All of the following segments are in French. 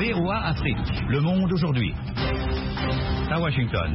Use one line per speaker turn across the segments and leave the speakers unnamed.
VOA Afrique. Le monde aujourd'hui. À Washington.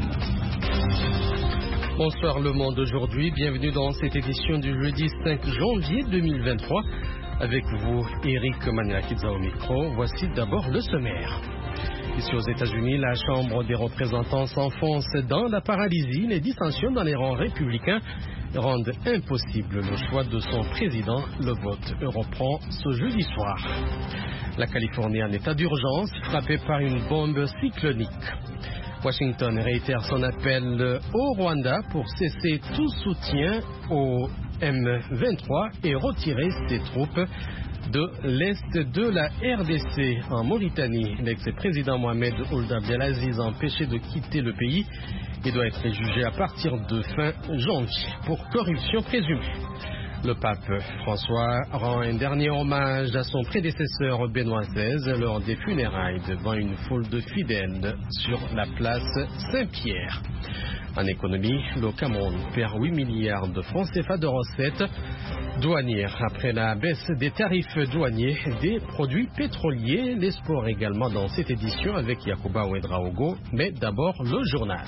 Bonsoir Le Monde aujourd'hui, bienvenue dans cette édition du jeudi 5 janvier 2023. Avec vous, Eric Maniakidza au micro. Voici d'abord le sommaire. Ici aux États-Unis, la Chambre des représentants s'enfonce dans la paralysie. Les dissensions dans les rangs républicains rendent impossible le choix de son président. Le vote reprend ce jeudi soir. La Californie en état d'urgence, frappée par une bombe cyclonique. Washington réitère son appel au Rwanda pour cesser tout soutien au M23 et retirer ses troupes de l'Est de la RDC. En Mauritanie, l'ex-président Mohamed Ould Abdelaziz empêché de quitter le pays et doit être jugé à partir de fin janvier pour corruption présumée. Le pape François rend un dernier hommage à son prédécesseur Benoît XVI lors des funérailles devant une foule de fidèles sur la place Saint-Pierre. En économie, le Cameroun perd 8 milliards de francs CFA de recettes douanières après la baisse des tarifs douaniers des produits pétroliers. Les sports également dans cette édition avec Yacouba Ouedraogo, mais d'abord le journal.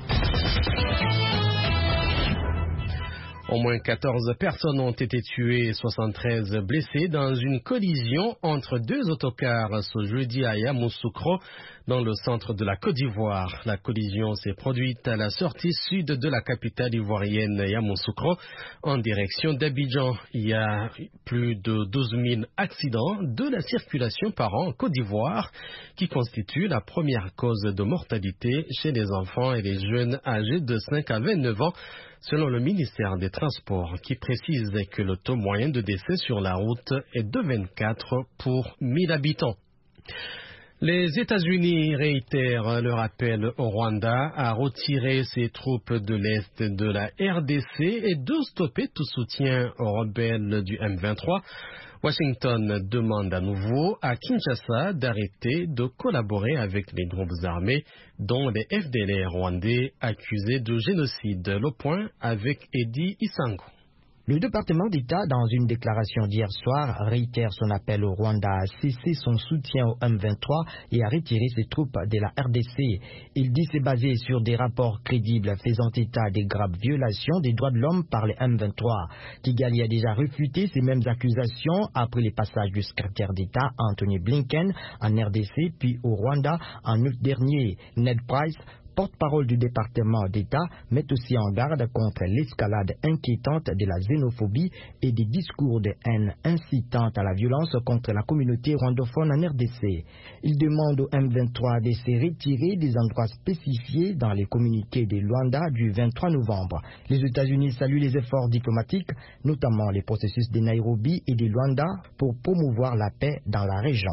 Au moins 14 personnes ont été tuées et 73 blessées dans une collision entre deux autocars ce jeudi à Yamoussoukro, dans le centre de la Côte d'Ivoire. La collision s'est produite à la sortie sud de la capitale ivoirienne Yamoussoukro, en direction d'Abidjan. Il y a plus de 12 000 accidents de la circulation par an en Côte d'Ivoire, qui constitue la première cause de mortalité chez les enfants et les jeunes âgés de 5 à 29 ans, selon le ministère des Transports, qui précise que le taux moyen de décès sur la route est de 24 pour 1000 habitants. Les États-Unis réitèrent leur appel au Rwanda à retirer ses troupes de l'Est de la RDC et de stopper tout soutien aux rebelles du M23. Washington demande à nouveau à Kinshasa d'arrêter de collaborer avec les groupes armés, dont les FDLR rwandais accusés de génocide. Le point avec Eddie Isango.
Le département d'État, dans une déclaration d'hier soir, réitère son appel au Rwanda à cesser son soutien au M23 et à retirer ses troupes de la RDC. Il dit se baser sur des rapports crédibles faisant état des graves violations des droits de l'homme par les M23. Kigali a déjà refuté ces mêmes accusations après les passages du secrétaire d'État Anthony Blinken en RDC puis au Rwanda en août dernier. Ned Price, porte-parole du département d'État, met aussi en garde contre l'escalade inquiétante de la xénophobie et des discours de haine incitant à la violence contre la communauté rwandophone en RDC. Il demande au M23 de se retirer des endroits spécifiés dans les communiqués de Luanda du 23 novembre. Les États-Unis saluent les efforts diplomatiques, notamment les processus de Nairobi et de Luanda, pour promouvoir la paix dans la région.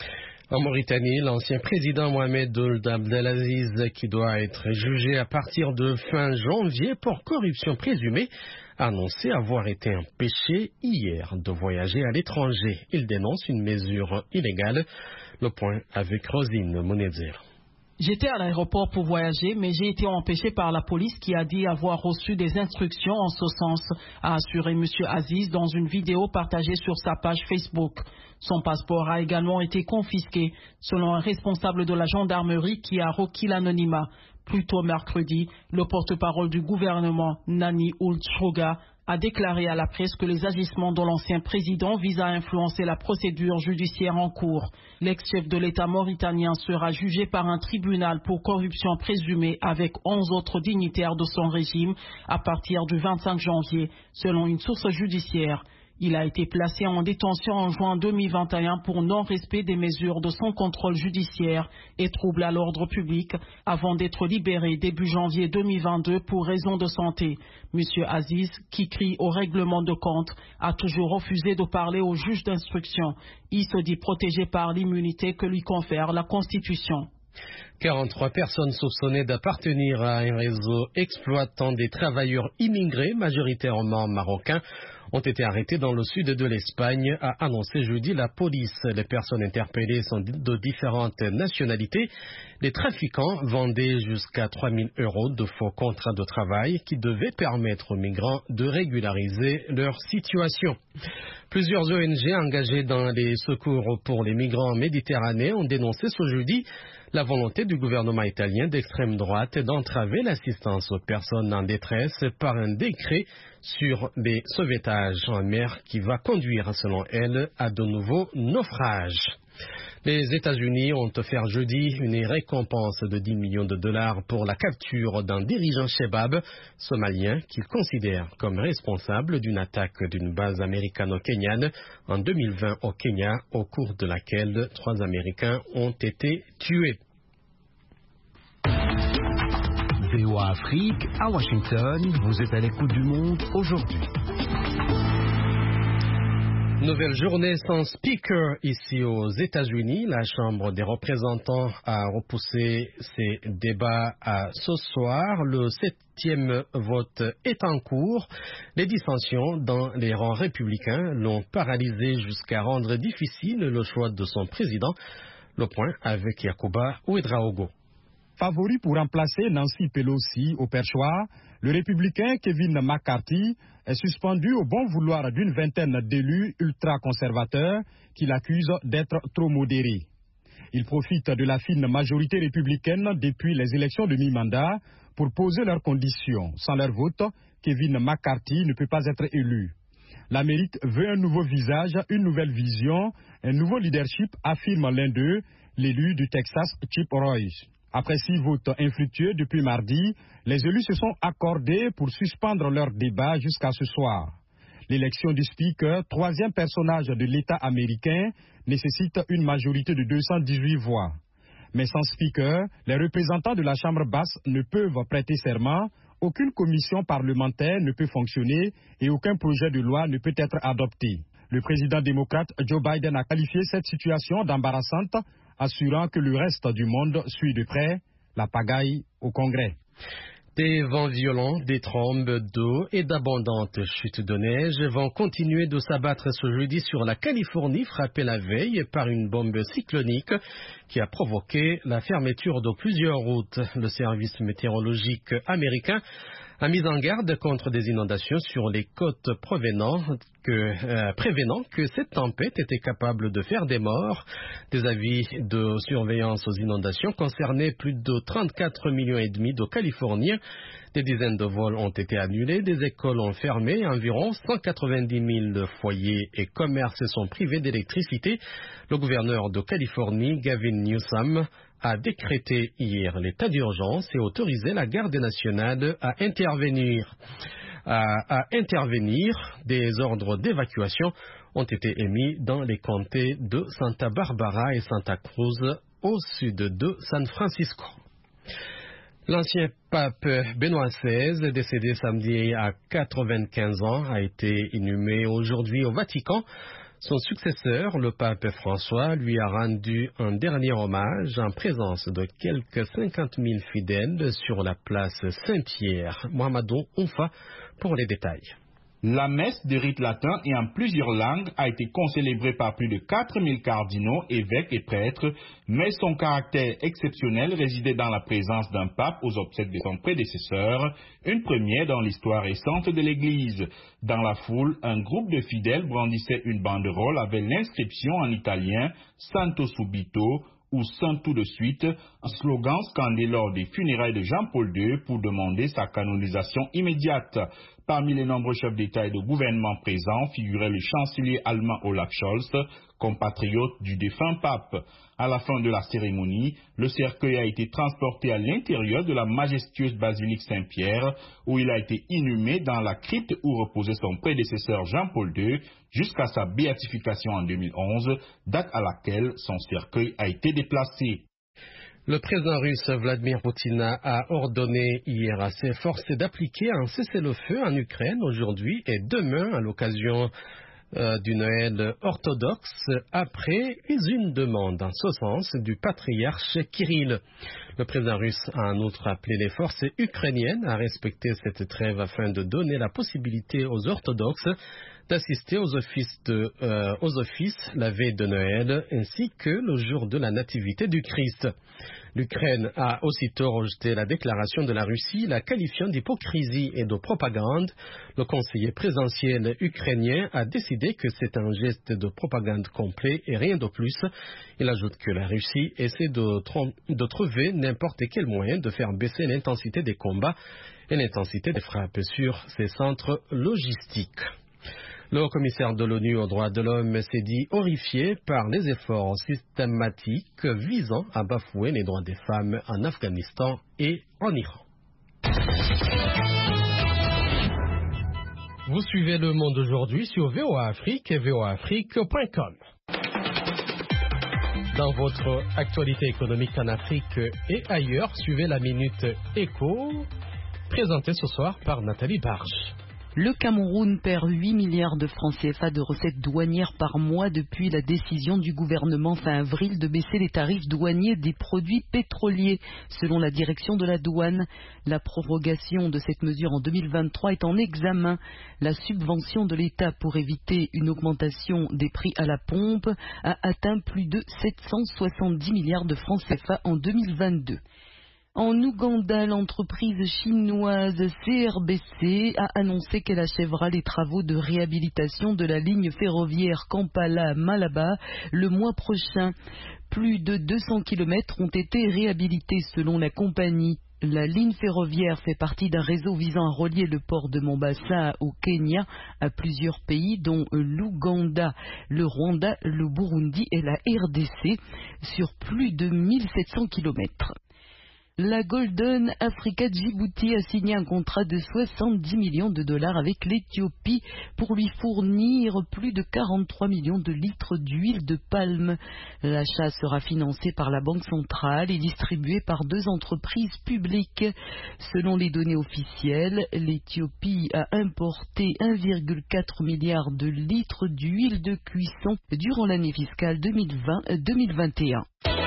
En Mauritanie, l'ancien président Mohamed Ould Abdelaziz, qui doit être jugé à partir de fin janvier pour corruption présumée, a annoncé avoir été empêché hier de voyager à l'étranger. Il dénonce une mesure illégale. Le point avec Rosine Monedzir.
J'étais à l'aéroport pour voyager, mais j'ai été empêché par la police qui a dit avoir reçu des instructions en ce sens, a assuré M. Aziz dans une vidéo partagée sur sa page Facebook. Son passeport a également été confisqué, selon un responsable de la gendarmerie qui a requis l'anonymat. Plus tôt mercredi, le porte-parole du gouvernement, Nani Ould Shroga, a déclaré à la presse que les agissements de l'ancien président visent à influencer la procédure judiciaire en cours. L'ex-chef de l'État mauritanien sera jugé par un tribunal pour corruption présumée avec 11 autres dignitaires de son régime à partir du 25 janvier, selon une source judiciaire. Il a été placé en détention en juin 2021 pour non-respect des mesures de son contrôle judiciaire et trouble à l'ordre public avant d'être libéré début janvier 2022 pour raison de santé. M. Aziz, qui crie au règlement de compte, a toujours refusé de parler au juge d'instruction. Il se dit protégé par l'immunité que lui confère la Constitution.
43 personnes soupçonnées d'appartenir à un réseau exploitant des travailleurs immigrés, majoritairement marocains, ont été arrêtés dans le sud de l'Espagne, a annoncé jeudi la police. Les personnes interpellées sont de différentes nationalités. Les trafiquants vendaient jusqu'à 3 000 € de faux contrats de travail qui devaient permettre aux migrants de régulariser leur situation. Plusieurs ONG engagées dans les secours pour les migrants méditerranéens ont dénoncé ce jeudi la volonté du gouvernement italien d'extrême droite d'entraver l'assistance aux personnes en détresse par un décret sur les sauvetages en mer qui va conduire, selon elle, à de nouveaux naufrages. Les États-Unis ont offert jeudi une récompense de 10 millions de dollars pour la capture d'un dirigeant Shebab somalien qu'ils considèrent comme responsable d'une attaque d'une base américano-kenyane en 2020 au Kenya, au cours de laquelle 3 Américains ont été tués.
VOA Afrique, à Washington, vous êtes à l'écoute du monde aujourd'hui.
Nouvelle journée sans speaker ici aux États-Unis. La Chambre des représentants a repoussé ses débats à ce soir. Le 7e vote est en cours. Les dissensions dans les rangs républicains l'ont paralysé jusqu'à rendre difficile le choix de son président. Le point avec Yacouba Ouedraogo.
Favori pour remplacer Nancy Pelosi au perchoir, le républicain Kevin McCarthy est suspendu au bon vouloir d'une vingtaine d'élus ultra-conservateurs qui l'accusent d'être trop modéré. Il profite de la fine majorité républicaine depuis les élections de mi-mandat pour poser leurs conditions. Sans leur vote, Kevin McCarthy ne peut pas être élu. L'Amérique veut un nouveau visage, une nouvelle vision, un nouveau leadership, affirme l'un d'eux, l'élu du Texas, Chip Roy. Après 6 votes infructueux depuis mardi, les élus se sont accordés pour suspendre leur débat jusqu'à ce soir. L'élection du speaker, 3e personnage de l'État américain, nécessite une majorité de 218 voix. Mais sans speaker, les représentants de la Chambre basse ne peuvent prêter serment, aucune commission parlementaire ne peut fonctionner et aucun projet de loi ne peut être adopté. Le président démocrate Joe Biden a qualifié cette situation d'embarrassante, assurant que le reste du monde suit de près la pagaille au Congrès.
Des vents violents, des trombes d'eau et d'abondantes chutes de neige vont continuer de s'abattre ce jeudi sur la Californie, frappée la veille par une bombe cyclonique qui a provoqué la fermeture de plusieurs routes. Le service météorologique américain a mis en garde contre des inondations sur les côtes prévenant que cette tempête était capable de faire des morts. Des avis de surveillance aux inondations concernaient plus de 34,5 millions de Californiens. Des dizaines de vols ont été annulés, des écoles ont fermé, environ 190 000 foyers et commerces sont privés d'électricité. Le gouverneur de Californie, Gavin Newsom, a décrété hier l'état d'urgence et autorisé la garde nationale à intervenir. Des ordres d'évacuation ont été émis dans les comtés de Santa Barbara et Santa Cruz au sud de San Francisco. L'ancien pape Benoît XVI, décédé samedi à 95 ans, a été inhumé aujourd'hui au Vatican. Son successeur, le pape François, lui a rendu un dernier hommage en présence de quelques 50 000 fidèles sur la place Saint-Pierre. Mohamedou Oumfa pour les détails.
La messe de rite latin et en plusieurs langues a été concélébrée par plus de 4000 cardinaux, évêques et prêtres, mais son caractère exceptionnel résidait dans la présence d'un pape aux obsèques de son prédécesseur, une première dans l'histoire récente de l'Église. Dans la foule, un groupe de fidèles brandissait une banderole avec l'inscription en italien « Santo subito » ou « Saint tout de suite », un slogan scandé lors des funérailles de Jean-Paul II pour demander sa canonisation immédiate. Parmi les nombreux chefs d'État et de gouvernement présents figurait le chancelier allemand Olaf Scholz, compatriote du défunt pape. À la fin de la cérémonie, le cercueil a été transporté à l'intérieur de la majestueuse basilique Saint-Pierre, où il a été inhumé dans la crypte où reposait son prédécesseur Jean-Paul II, jusqu'à sa béatification en 2011, date à laquelle son cercueil a été déplacé.
Le président russe Vladimir Poutine a ordonné hier à ses forces d'appliquer un cessez-le-feu en Ukraine aujourd'hui et demain à l'occasion du Noël orthodoxe après une demande en ce sens du patriarche Kirill. Le président russe a en outre appelé les forces ukrainiennes à respecter cette trêve afin de donner la possibilité aux orthodoxes d'assister aux offices la veille de Noël ainsi que le jour de la nativité du Christ. L'Ukraine a aussitôt rejeté la déclaration de la Russie, la qualifiant d'hypocrisie et de propagande. Le conseiller présidentiel ukrainien a décidé que c'est un geste de propagande complet et rien de plus. Il ajoute que la Russie essaie de trouver n'importe quel moyen de faire baisser l'intensité des combats et l'intensité des frappes sur ses centres logistiques. Le haut-commissaire de l'ONU aux droits de l'homme s'est dit horrifié par les efforts systématiques visant à bafouer les droits des femmes en Afghanistan et en Iran. Vous suivez Le Monde aujourd'hui sur VOA Afrique et voaafrique.com. Dans votre actualité économique en Afrique et ailleurs, suivez la Minute Éco, présentée ce soir par Nathalie Barge.
Le Cameroun perd 8 milliards de francs CFA de recettes douanières par mois depuis la décision du gouvernement fin avril de baisser les tarifs douaniers des produits pétroliers. Selon la direction de la douane, la prorogation de cette mesure en 2023 est en examen. La subvention de l'État pour éviter une augmentation des prix à la pompe a atteint plus de 770 milliards de francs CFA en 2022. En Ouganda, l'entreprise chinoise CRBC a annoncé qu'elle achèvera les travaux de réhabilitation de la ligne ferroviaire Kampala-Malaba le mois prochain. Plus de 200 km ont été réhabilités selon la compagnie. La ligne ferroviaire fait partie d'un réseau visant à relier le port de Mombasa au Kenya à plusieurs pays dont l'Ouganda, le Rwanda, le Burundi et la RDC sur plus de 1700 km. La Golden Africa Djibouti a signé un contrat de 70 millions de dollars avec l'Éthiopie pour lui fournir plus de 43 millions de litres d'huile de palme. L'achat sera financé par la Banque centrale et distribué par 2 entreprises publiques. Selon les données officielles, l'Éthiopie a importé 1,4 milliard de litres d'huile de cuisson durant l'année fiscale 2020-2021.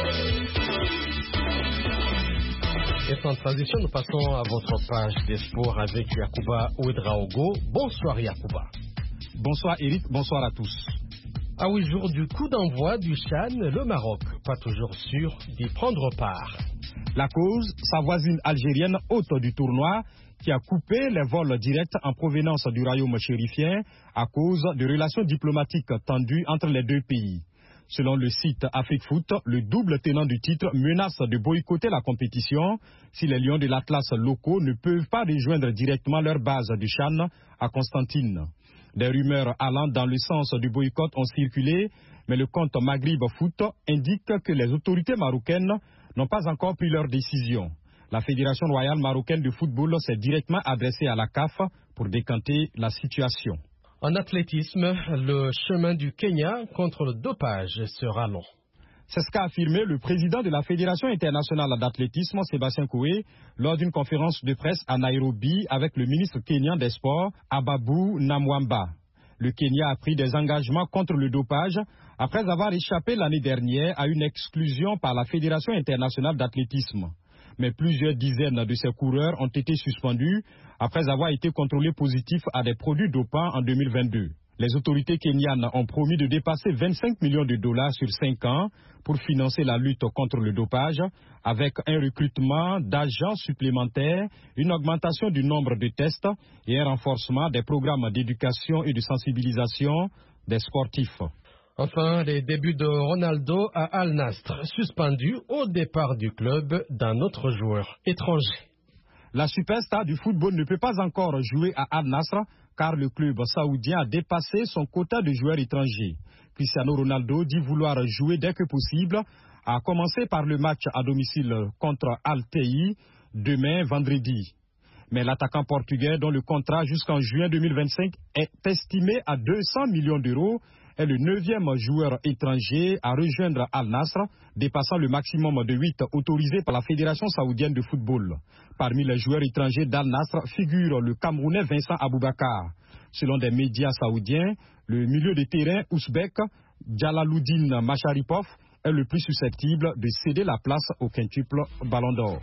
Et sans transition, nous passons à votre page des sports avec Yacouba Ouedraogo. Bonsoir Yacouba.
Bonsoir Eric, bonsoir à tous.
À 8 jours du coup d'envoi du CHAN, le Maroc, pas toujours sûr d'y prendre part.
La cause, sa voisine algérienne hôte du tournoi, qui a coupé les vols directs en provenance du royaume chérifien à cause de relations diplomatiques tendues entre les deux pays. Selon le site Afrique Foot, le double tenant du titre menace de boycotter la compétition si les Lions de l'Atlas locaux ne peuvent pas rejoindre directement leur base du CHAN à Constantine. Des rumeurs allant dans le sens du boycott ont circulé, mais le compte Maghrib Foot indique que les autorités marocaines n'ont pas encore pris leur décision. La Fédération royale marocaine de football s'est directement adressée à la CAF pour décanter la situation.
En athlétisme, le chemin du Kenya contre le dopage sera long.
C'est ce qu'a affirmé le président de la Fédération internationale d'athlétisme, Sébastien Koué, lors d'une conférence de presse à Nairobi avec le ministre kenyan des Sports, Ababu Namwamba. Le Kenya a pris des engagements contre le dopage après avoir échappé l'année dernière à une exclusion par la Fédération internationale d'athlétisme. Mais plusieurs dizaines de ces coureurs ont été suspendus après avoir été contrôlés positifs à des produits dopants en 2022. Les autorités kenyanes ont promis de dépasser 25 millions de dollars sur 5 ans pour financer la lutte contre le dopage, avec un recrutement d'agents supplémentaires, une augmentation du nombre de tests et un renforcement des programmes d'éducation et de sensibilisation des sportifs.
Enfin, les débuts de Ronaldo à Al Nassr, suspendu au départ du club d'un autre joueur étranger.
La superstar du football ne peut pas encore jouer à Al Nassr car le club saoudien a dépassé son quota de joueurs étrangers. Cristiano Ronaldo dit vouloir jouer dès que possible, à commencer par le match à domicile contre Al Tayi demain vendredi. Mais l'attaquant portugais, dont le contrat jusqu'en juin 2025 est estimé à 200 millions d'euros, est le 9e joueur étranger à rejoindre Al Nassr, dépassant le maximum de 8 autorisés par la Fédération saoudienne de football. Parmi les joueurs étrangers d'Al Nassr figure le Camerounais Vincent Aboubakar. Selon des médias saoudiens, le milieu de terrain ouzbek Jalaluddin Macharipov est le plus susceptible de céder la place au quintuple Ballon d'Or.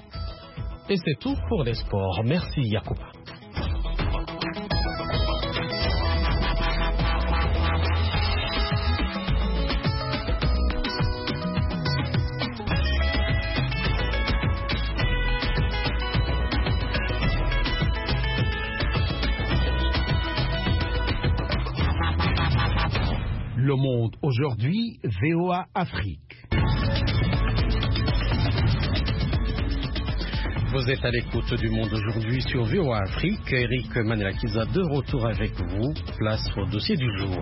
Et c'est tout pour les sports. Merci Yacouba.
Le Monde aujourd'hui, VOA Afrique.
Vous êtes à l'écoute du Monde aujourd'hui sur VOA Afrique. Eric Manelakiza de retour avec vous. Place au dossier du jour.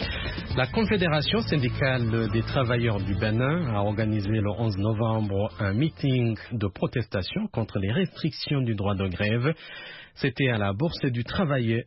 La Confédération syndicale des travailleurs du Bénin a organisé le 11 novembre un meeting de protestation contre les restrictions du droit de grève. C'était à la Bourse du Travail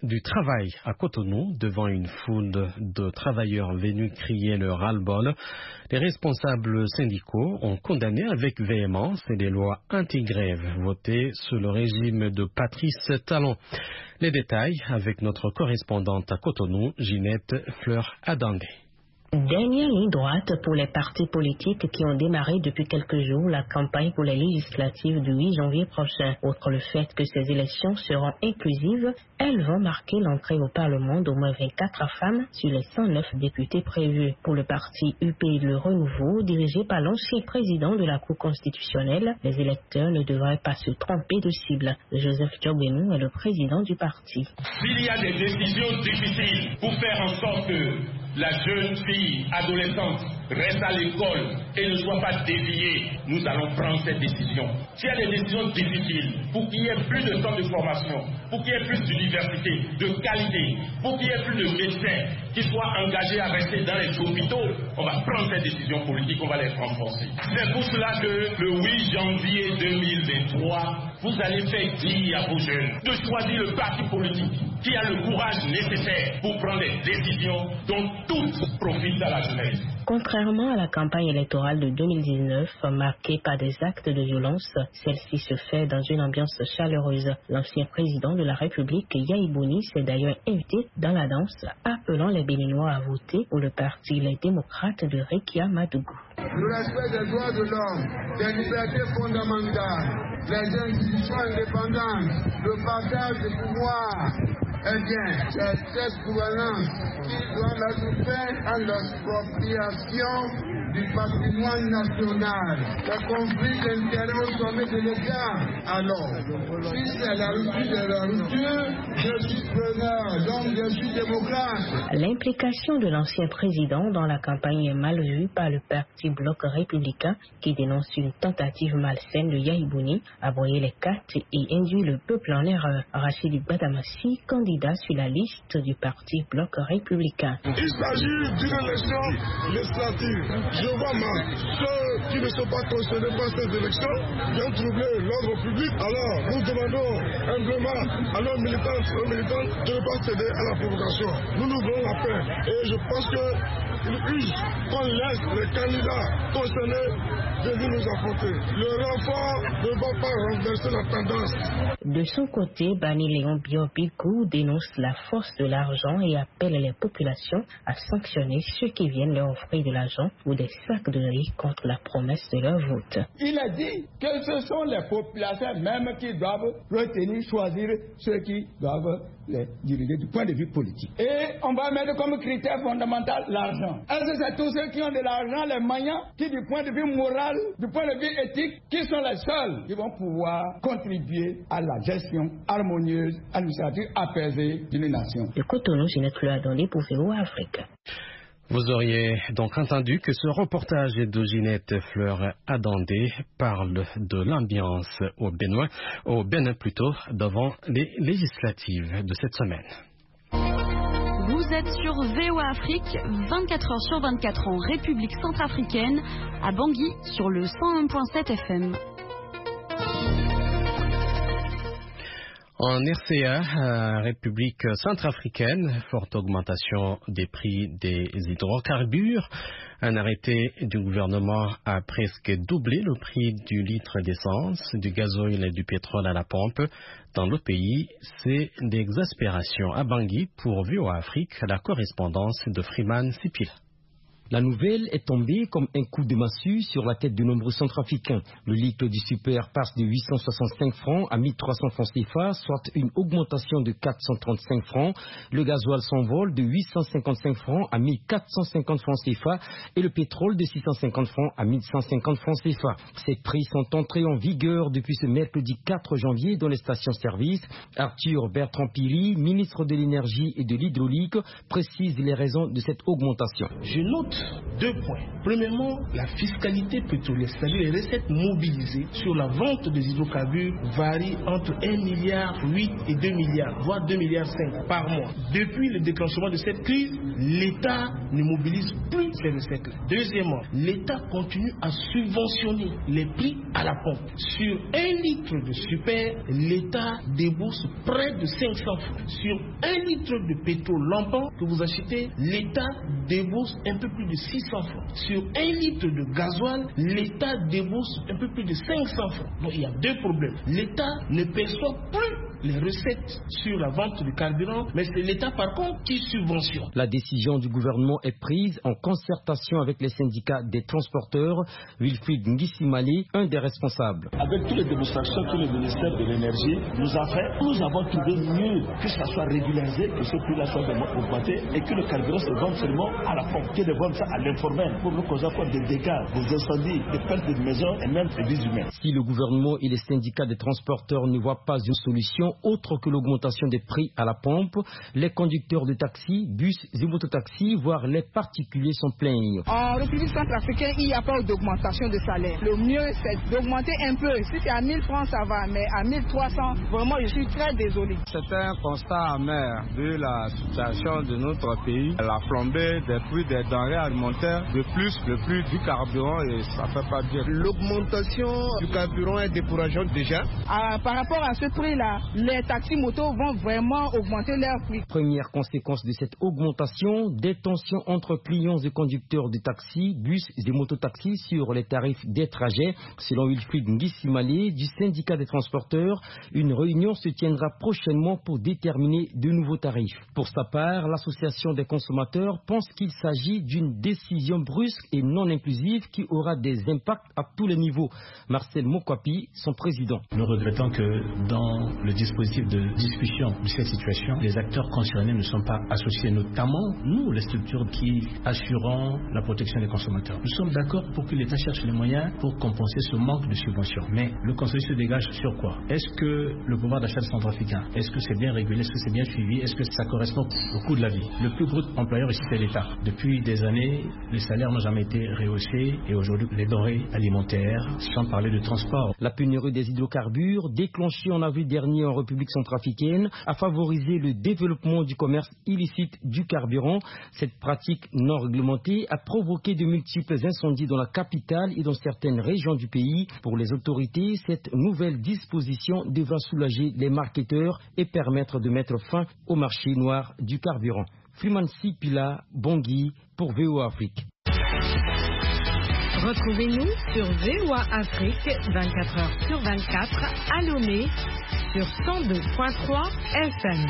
à Cotonou, devant une foule de travailleurs venus crier leur ras-le-bol. Les responsables syndicaux ont condamné avec véhémence les lois anti-grève votées sous le régime de Patrice Talon. Les détails avec notre correspondante à Cotonou, Ginette Fleur-Adandé.
Dernière ligne droite pour les partis politiques qui ont démarré depuis quelques jours la campagne pour les législatives du 8 janvier prochain. Outre le fait que ces élections seront inclusives, elles vont marquer l'entrée au Parlement d'au moins 24 femmes sur les 109 députés prévus. Pour le parti UPI Le Renouveau, dirigé par l'ancien président de la Cour constitutionnelle, les électeurs ne devraient pas se tromper de cible. Joseph Djogbenou est le président du parti.
S'il y a des décisions difficiles pour faire en sorte que la jeune fille adolescente reste à l'école et ne soit pas déviée, nous allons prendre cette décision. S'il y a des décisions difficiles pour qu'il y ait plus de temps de formation, pour qu'il y ait plus d'université, de qualité, pour qu'il y ait plus de médecins qui soient engagés à rester dans les hôpitaux, on va prendre cette décision politique, on va les renforcer. C'est pour cela que le 8 janvier 2023, vous allez faire dire à vos jeunes de choisir le parti politique qui a le courage nécessaire pour prendre des décisions dont toutes profitent à la jeunesse.
Contrairement à la campagne électorale de 2019, marquée par des actes de violence, celle-ci se fait dans une ambiance chaleureuse. L'ancien président de la République, Yahi Boni, s'est d'ailleurs invité dans la danse, appelant les Béninois à voter pour le parti Les Démocrates de Rekia Madougou.
Le respect des droits de l'homme, des libertés fondamentales, les institutions indépendantes, le partage des pouvoirs. Eh bien, c'est cette gouvernance qui doit mettre fin à l'expropriation du patrimoine national. Le conflit d'intérêts au sommet de l'État. Alors, si c'est la rupture de la rupture, je suis preneur, donc je suis démocrate.
L'implication de l'ancien président dans la campagne est mal vue par le parti Bloc républicain qui dénonce une tentative malsaine de Yahi Boni à broyer les cartes et induit le peuple en erreur. Rachid Badamassi, candidat sur la liste du parti Bloc républicain.
Il s'agit d'une élection législative. Je vois mal ceux qui ne sont pas concernés par ces élections qui ont troublé l'ordre public. Alors, nous demandons humblement à nos militantes et militants de ne pas céder à la provocation. Nous voulons la paix. Et je pense qu'il use qu'on laisse les candidats concernés venir nous affronter. Le renfort ne va pas renverser la tendance.
De son côté, Bani Léon Biobikou dénonce la force de l'argent et appelle les populations à sanctionner ceux qui viennent leur offrir de l'argent ou des sacs de riz contre la promesse de leur vote.
Il a dit que ce sont les populations même qui doivent retenir, choisir ceux qui doivent les diriger du point de vue politique. Et on va mettre comme critère fondamental l'argent. Est-ce que c'est tous ceux qui ont de l'argent, les magnats, qui du point de vue moral, du point de vue éthique, qui sont les seuls qui vont pouvoir contribuer à la gestion harmonieuse, administrative, apaisée d'une nation?
De Cotonou, Ginette Fleur-Adandé pour VOA Afrique.
Vous auriez donc entendu que ce reportage de Ginette Fleur-Adandé parle de l'ambiance au Bénin plutôt, devant les législatives de cette semaine.
Vous êtes sur VOA Afrique, 24 heures sur 24 en République centrafricaine, à Bangui sur le 101.7 FM.
En RCA, République centrafricaine, forte augmentation des prix des hydrocarbures. Un arrêté du gouvernement a presque doublé le prix du litre d'essence, du gasoil et du pétrole à la pompe. Dans le pays, c'est l'exaspération à Bangui pour VOA Afrique, la correspondance de Freeman Sipila.
La nouvelle est tombée comme un coup de massue sur la tête de nombreux Centrafricains. Le litre du super passe de 865 francs à 1300 francs CFA, soit une augmentation de 435 francs. Le gasoil s'envole de 855 francs à 1450 francs CFA et le pétrole de 650 francs à 1150 francs CFA. Ces prix sont entrés en vigueur depuis ce mercredi 4 janvier dans les stations-service. Arthur Bertrand-Piry, ministre de l'Énergie et de l'Hydraulique, précise les raisons de cette augmentation.
Je note 2 points. Premièrement, la fiscalité pétrolière, c'est-à-dire les recettes mobilisées sur la vente des hydrocarbures varient entre 1,8 milliard et 2 milliards, voire 2,5 milliards par mois. Depuis le déclenchement de cette crise, l'État ne mobilise plus ces recettes. Deuxièmement, l'État continue à subventionner les prix à la pompe. Sur 1 litre de super, l'État débourse près de 500 francs. Sur 1 litre de pétrole lampant que vous achetez, l'État débourse un peu plus de 600 francs. Sur 1 litre de gasoil, l'État débourse un peu plus de 500 francs. Donc il y a 2 problèmes. L'État ne perçoit plus les recettes sur la vente du carburant, mais c'est l'État par contre qui subventionne.
La décision du gouvernement est prise en concertation avec les syndicats des transporteurs. Wilfried Ngissimale, un des responsables.
Avec toutes les démonstrations que le ministère de l'Énergie nous a fait, nous avons trouvé mieux que ça soit régularisé, que ce prix-là soit vraiment augmenté et que le carburant se vende seulement à la pompe, que de vendre ça à l'informel pour nous causer encore des dégâts, des incendies, des pertes de maisons et même des vies humaines.
Si le gouvernement et les syndicats des transporteurs ne voient pas une solution autre que l'augmentation des prix à la pompe, les conducteurs de taxi, bus et mototaxis, voire les particuliers s'en plaignent.
En République centrafricaine, il n'y a pas d'augmentation de salaire. Le mieux, c'est d'augmenter un peu. Si c'est à 1000 francs, ça va, mais à 1300, vraiment, je suis très désolé.
C'est un constat amer de la situation de notre pays. La flambée des prix des denrées alimentaires, de plus le prix du carburant, et ça ne fait pas bien.
L'augmentation du carburant est décourageante déjà.
Par rapport à ce prix-là, les taxis motos vont vraiment augmenter leur prix.
Première conséquence de cette augmentation, des tensions entre clients et conducteurs de taxis, bus et mototaxis sur les tarifs des trajets. Selon Wilfried Ngissimale du syndicat des transporteurs, une réunion se tiendra prochainement pour déterminer de nouveaux tarifs. Pour sa part, l'association des consommateurs pense qu'il s'agit d'une décision brusque et non inclusive qui aura des impacts à tous les niveaux. Marcel Mokwapi, son président.
Nous regrettons que dans le dispositif de discussion de cette situation, les acteurs concernés ne sont pas associés, notamment nous, les structures qui assurons la protection des consommateurs. Nous sommes d'accord pour que l'État cherche les moyens pour compenser ce manque de subventions. Mais le conseil se dégage sur quoi? Est-ce que le pouvoir d'achat des centrafricains, est-ce que c'est bien régulé, est-ce que c'est bien suivi, est-ce que ça correspond au coût de la vie? Le plus gros employeur ici, c'est l'État. Depuis des années, les salaires n'ont jamais été rehaussés et aujourd'hui, les denrées alimentaires, sans parler de transport.
La pénurie des hydrocarbures, déclenchée en avril dernier en République centrafricaine, a favorisé le développement du commerce illicite du carburant. Cette pratique non réglementée a provoqué de multiples incendies dans la capitale et dans certaines régions du pays. Pour les autorités, cette nouvelle disposition devra soulager les marketeurs et permettre de mettre fin au marché noir du carburant. Frimansi Pila, Bangui, pour VOA Afrique.
Retrouvez-nous sur VOA Afrique 24h sur 24 à Lomé sur 102.3 FM.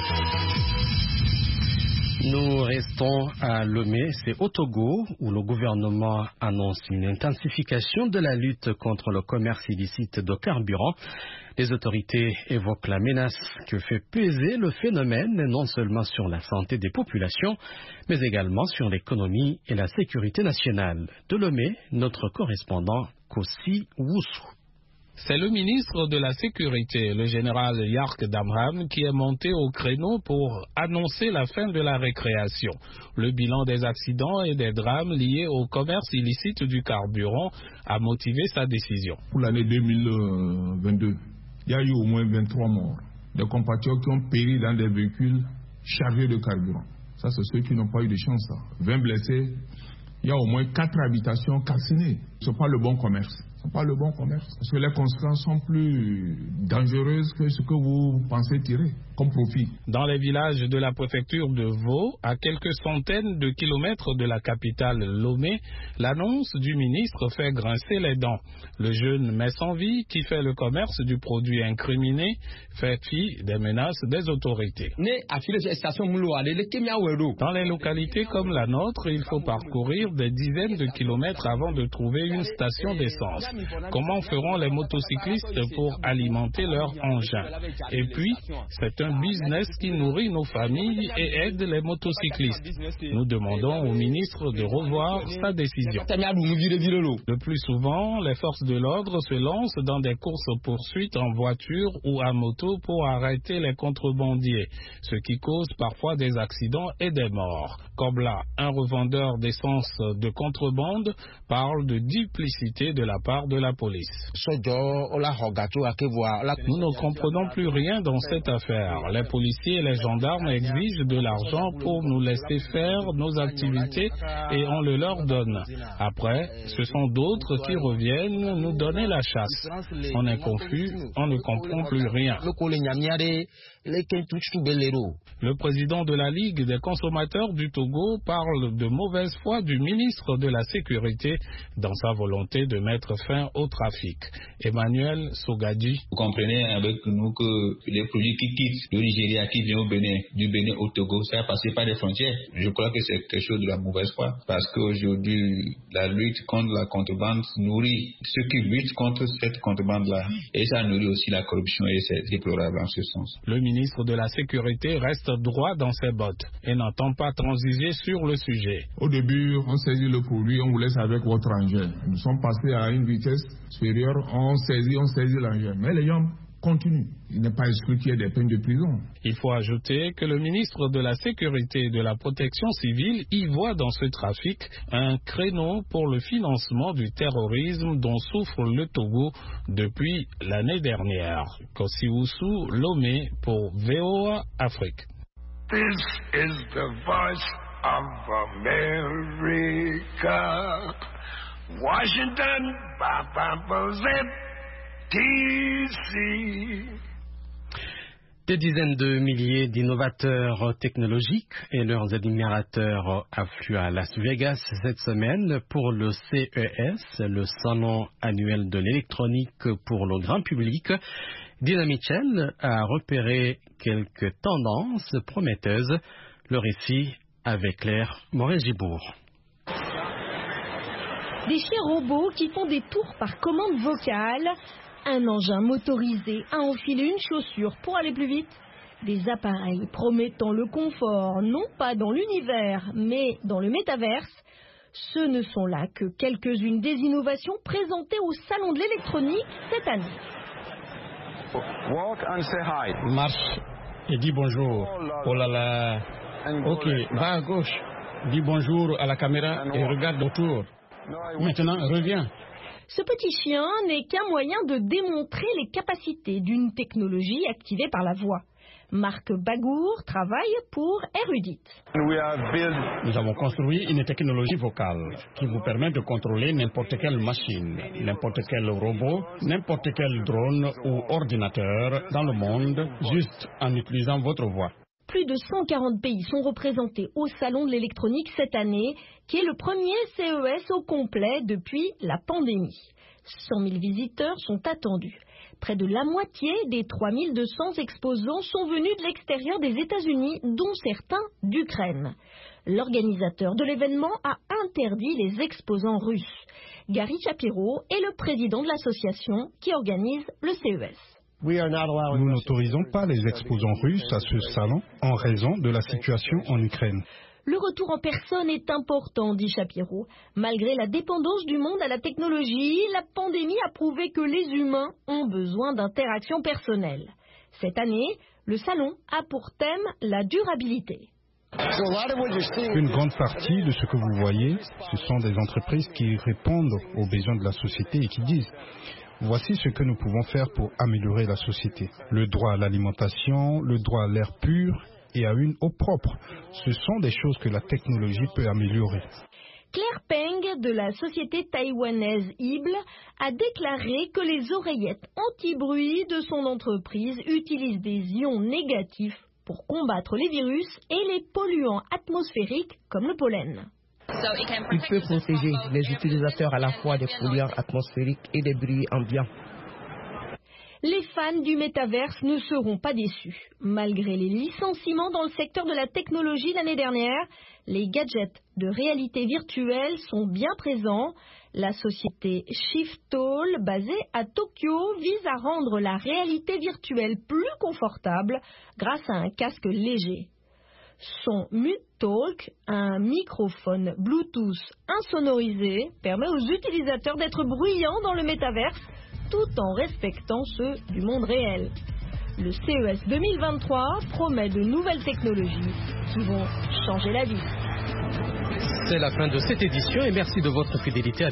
Nous restons à Lomé, c'est au Togo, où le gouvernement annonce une intensification de la lutte contre le commerce illicite de carburant. Les autorités évoquent la menace que fait peser le phénomène non seulement sur la santé des populations, mais également sur l'économie et la sécurité nationale. De Lomé, notre correspondant Kossi Woussou.
C'est le ministre de la Sécurité, le général Yark Damram, qui est monté au créneau pour annoncer la fin de la récréation. Le bilan des accidents et des drames liés au commerce illicite du carburant a motivé sa décision.
Pour l'année 2022, il y a eu au moins 23 morts. Des compatriotes qui ont péri dans des véhicules chargés de carburant. Ça, c'est ceux qui n'ont pas eu de chance. 20 blessés. Il y a au moins 4 habitations calcinées. Ce n'est pas le bon commerce. Ce n'est pas le bon commerce. Parce que les conséquences sont plus dangereuses que ce que vous pensez tirer comme profit.
Dans les villages de la préfecture de Vaud, à quelques centaines de kilomètres de la capitale Lomé, l'annonce du ministre fait grincer les dents. Le jeune Messanvi, qui fait le commerce du produit incriminé, fait fi des menaces des autorités. Dans les localités comme la nôtre, il faut parcourir des dizaines de kilomètres avant de trouver une station d'essence. Comment feront les motocyclistes pour alimenter leur engin? Et puis, c'est un business qui nourrit nos familles et aide les motocyclistes. Nous demandons au ministre de revoir sa décision. Le plus souvent, les forces de l'ordre se lancent dans des courses-poursuites en voiture ou à moto pour arrêter les contrebandiers, ce qui cause parfois des accidents et des morts. Comme là, un revendeur d'essence de contrebande parle de duplicité de la part de la police. Nous ne comprenons plus rien dans cette affaire. Les policiers et les gendarmes exigent de l'argent pour nous laisser faire nos activités et on le leur donne. Après, ce sont d'autres qui reviennent nous donner la chasse. On est confus, on ne comprend plus rien. Le président de la Ligue des consommateurs du Togo parle de mauvaise foi du ministre de la Sécurité dans sa volonté de mettre fin au trafic. Emmanuel Sogadi.
Vous comprenez avec nous que les produits qui quittent le Nigeria, qui viennent au Bénin, du Bénin au Togo, ça passe par des frontières. Je crois que c'est quelque chose de la mauvaise foi parce qu'aujourd'hui, la lutte contre la contrebande nourrit ceux qui luttent contre cette contrebande-là et ça nourrit aussi la corruption et c'est déplorable en ce sens.
Le ministre de la Sécurité reste droit dans ses bottes et n'entend pas transiger sur le sujet.
Au début, on saisit le produit, on vous laisse avec votre engin. Nous sommes passés à une vitesse supérieure, on saisit l'engin. Mais les gens continuent. Il n'est pas exclu qu'il y ait des peines de prison.
Il faut ajouter que le ministre de la Sécurité et de la Protection civile y voit dans ce trafic un créneau pour le financement du terrorisme dont souffre le Togo depuis l'année dernière. Kosiwusu Lomé pour VOA Afrique.
This is the voice of America. Washington, DC.
Des dizaines de milliers d'innovateurs technologiques et leurs admirateurs affluent à Las Vegas cette semaine pour le CES, le salon annuel de l'électronique pour le grand public. Dina Mitchell a repéré quelques tendances prometteuses. Le récit avec Claire Morel-Gibourg.
Des chiens robots qui font des tours par commande vocale, un engin motorisé à enfiler une chaussure pour aller plus vite, des appareils promettant le confort non pas dans l'univers mais dans le métaverse. Ce ne sont là que quelques-unes des innovations présentées au Salon de l'électronique cette année.
Walk and say hi.
Marche et dis bonjour. Oh là là. Ok, va à gauche. Dis bonjour à la caméra et regarde autour. Maintenant, reviens.
Ce petit chien n'est qu'un moyen de démontrer les capacités d'une technologie activée par la voix. Marc Bagour travaille pour Erudit.
Nous avons construit une technologie vocale qui vous permet de contrôler n'importe quelle machine, n'importe quel robot, n'importe quel drone ou ordinateur dans le monde, juste en utilisant votre voix.
Plus de 140 pays sont représentés au Salon de l'électronique cette année, qui est le premier CES au complet depuis la pandémie. 100 000 visiteurs sont attendus. Près de la moitié des 3200 exposants sont venus de l'extérieur des États-Unis, dont certains d'Ukraine. L'organisateur de l'événement a interdit les exposants russes. Gary Shapiro est le président de l'association qui organise le CES.
Nous n'autorisons pas les exposants russes à ce salon en raison de la situation en Ukraine.
Le retour en personne est important, dit Shapiro. Malgré la dépendance du monde à la technologie, la pandémie a prouvé que les humains ont besoin d'interactions personnelles. Cette année, le salon a pour thème la durabilité.
Une grande partie de ce que vous voyez, ce sont des entreprises qui répondent aux besoins de la société et qui disent « Voici ce que nous pouvons faire pour améliorer la société. Le droit à l'alimentation, le droit à l'air pur et à une eau propre. Ce sont des choses que la technologie peut améliorer. »
Claire Peng de la société taïwanaise Ible a déclaré que les oreillettes anti-bruit de son entreprise utilisent des ions négatifs pour combattre les virus et les polluants atmosphériques comme le pollen.
Il peut protéger les utilisateurs à la fois des polluants atmosphériques et des bruits ambiants.
Les fans du métaverse ne seront pas déçus. Malgré les licenciements dans le secteur de la technologie l'année dernière, les gadgets de réalité virtuelle sont bien présents. La société Shiftall, basée à Tokyo, vise à rendre la réalité virtuelle plus confortable grâce à un casque léger. Son MuteTalk, un microphone Bluetooth insonorisé, permet aux utilisateurs d'être bruyants dans le métaverse tout en respectant ceux du monde réel. Le CES 2023 promet de nouvelles technologies qui vont changer la vie.
C'est la fin de cette édition et merci de votre fidélité.